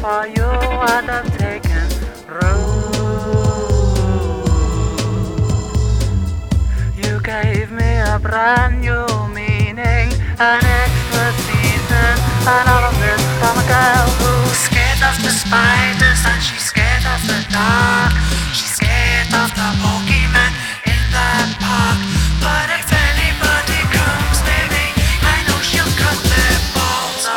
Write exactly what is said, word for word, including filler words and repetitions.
for you I'd have taken root. You gave me a brand new meaning, an extra season, and all of this from a girl who's scared of the spiders and she's scared of the dark.